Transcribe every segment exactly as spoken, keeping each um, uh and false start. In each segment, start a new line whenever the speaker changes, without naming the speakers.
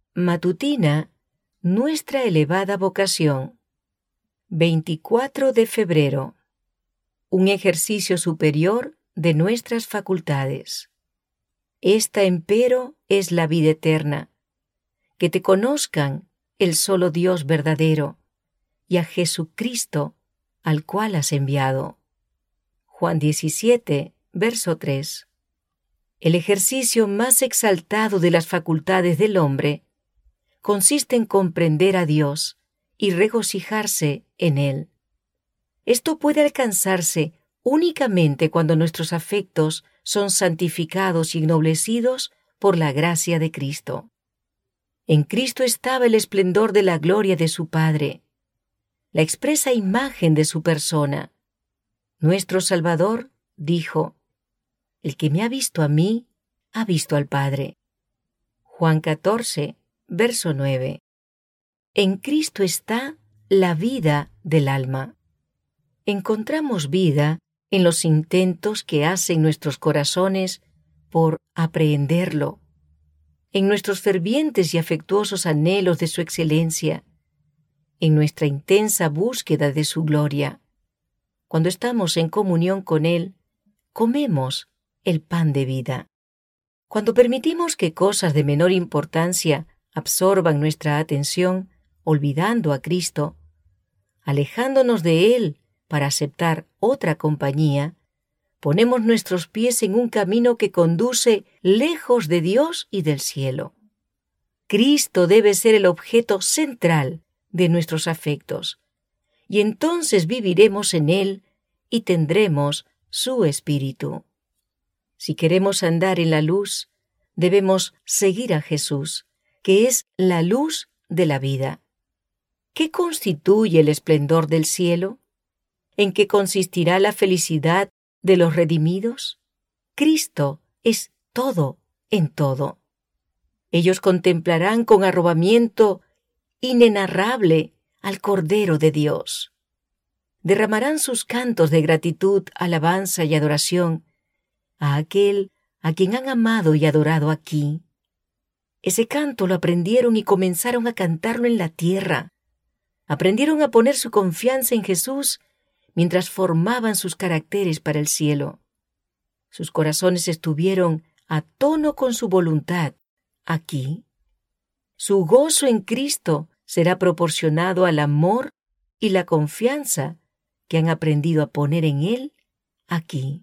Matutina, nuestra elevada vocación. veinticuatro de febrero. Un ejercicio superior de nuestras facultades. Esta, empero, es la vida eterna, que te conozcan el solo Dios verdadero y a Jesucristo, al cual has enviado. Juan diecisiete, verso tres. El ejercicio más exaltado de las facultades del hombre consiste en comprender a Dios y regocijarse en Él. Esto puede alcanzarse únicamente cuando nuestros afectos son santificados y ennoblecidos por la gracia de Cristo. En Cristo estaba el esplendor de la gloria de su Padre, la expresa imagen de su persona. Nuestro Salvador dijo: el que me ha visto a mí, ha visto al Padre. Juan catorce, verso nueve. En Cristo está la vida del alma. Encontramos vida en los intentos que hacen nuestros corazones por aprehenderlo, en nuestros fervientes y afectuosos anhelos de su excelencia, en nuestra intensa búsqueda de su gloria. Cuando estamos en comunión con Él, comemos el pan de vida. Cuando permitimos que cosas de menor importancia absorban nuestra atención, olvidando a Cristo, alejándonos de Él para aceptar otra compañía, ponemos nuestros pies en un camino que conduce lejos de Dios y del cielo. Cristo debe ser el objeto central de nuestros afectos, y entonces viviremos en Él y tendremos su espíritu. Si queremos andar en la luz, debemos seguir a Jesús, que es la luz de la vida. ¿Qué constituye el esplendor del cielo? ¿En qué consistirá la felicidad de los redimidos? Cristo es todo en todo. Ellos contemplarán con arrobamiento inenarrable al Cordero de Dios. Derramarán sus cantos de gratitud, alabanza y adoración a aquel a quien han amado y adorado aquí. Ese canto lo aprendieron y comenzaron a cantarlo en la tierra. Aprendieron a poner su confianza en Jesús mientras formaban sus caracteres para el cielo. Sus corazones estuvieron a tono con su voluntad aquí. Su gozo en Cristo será proporcionado al amor y la confianza que han aprendido a poner en Él aquí.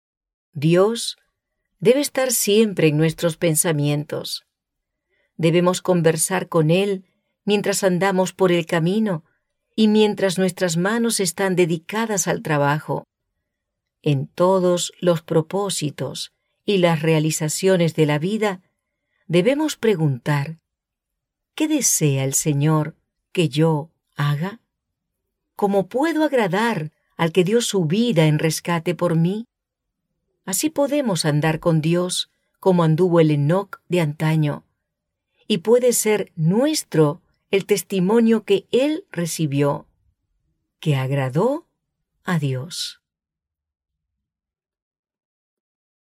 Dios debe estar siempre en nuestros pensamientos. Debemos conversar con Él mientras andamos por el camino y mientras nuestras manos están dedicadas al trabajo. En todos los propósitos y las realizaciones de la vida, debemos preguntar: ¿qué desea el Señor que yo haga? ¿Cómo puedo agradar al que dio su vida en rescate por mí? Así podemos andar con Dios como anduvo el Enoc de antaño, y puede ser nuestro el testimonio que Él recibió, que agradó a Dios.